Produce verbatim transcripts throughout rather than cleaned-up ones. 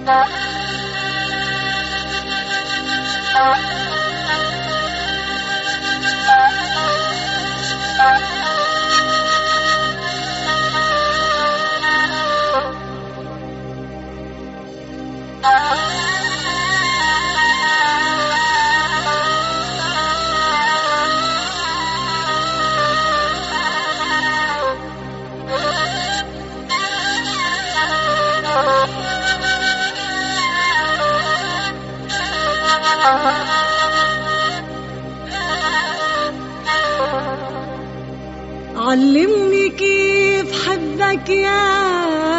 علمني كيف حبك يا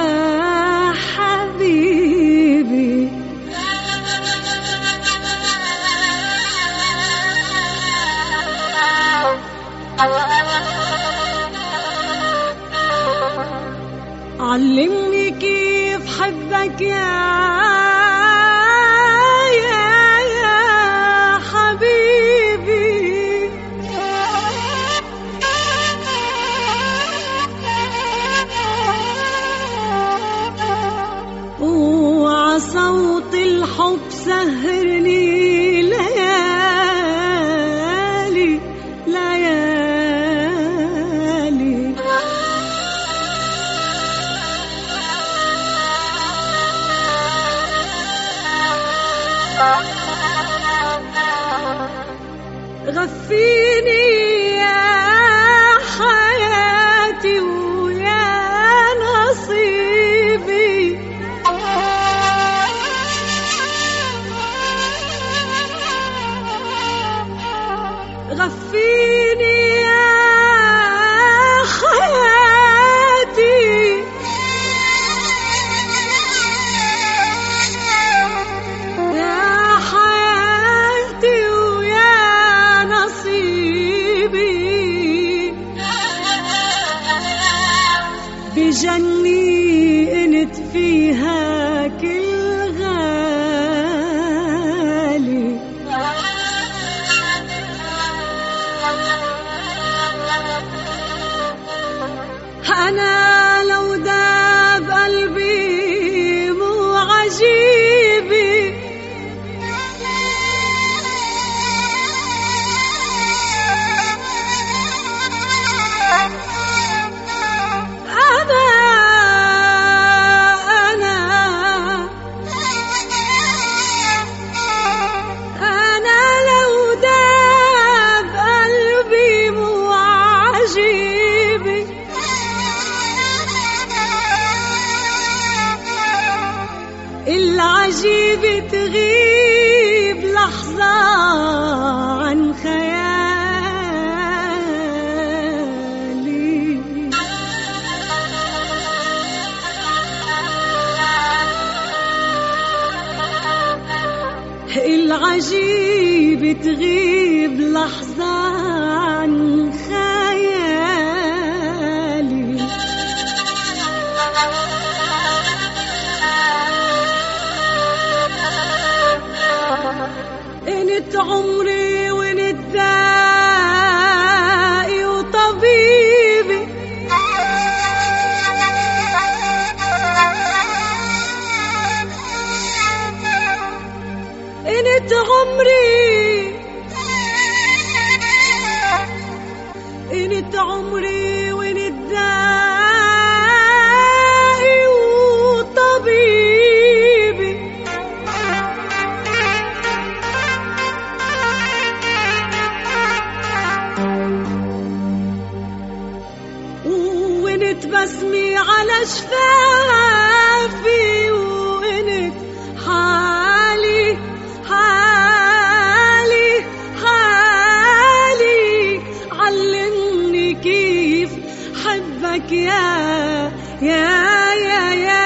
حبيبي، علمني كيف حبك يا صوت الحب سهرني ليالي ليالي، غفيني يا حياتي ويا نصيبي، غفيني يا حياتي يا حياتي ويا نصيبي، بجني انت فيها كل غالي، أنا لو داب قلبي مو عجيبي، أنا أنا أنا لو داب قلبي مو عجيبي، العجيب تغيب لحظة عن خيالي، العجيب تغيب لحظة عن خيالي، انت عمري وانت دائي وطبيبي، انت عمري انت عمري وانت دائي وطبيبي، وانت بسمي على شفافي، وانت حالي حالي حالي، علمني كيف حبك يا يا يا يا